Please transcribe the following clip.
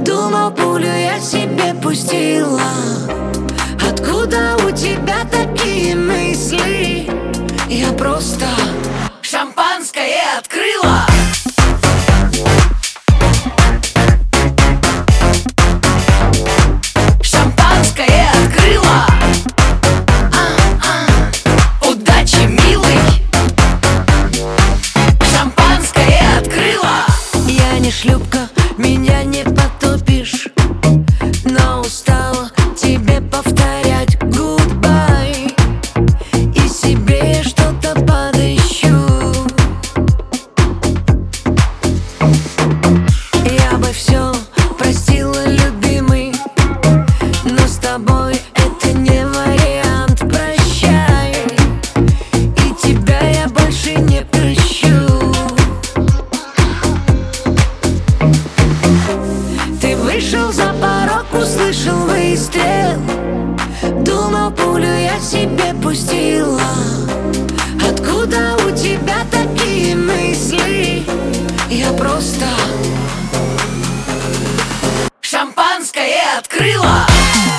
Думал, пулю я себе пустила. Откуда у тебя такие мысли? Я просто шампанское открыла. Шампанское открыла. Удачи, милый. Шампанское открыла. Я не шлюпка, меня не потопишь, но устала тебе повторять goodbye. И себе я что-то подыщу. Я бы все простила, любимый, но с тобой это не вариант. Прощай, и тебя я больше не прощу. Ты вышел за порог, услышал выстрел. Думал, пулю я себе пустила. Откуда у тебя такие мысли? Я просто шампанское открыла.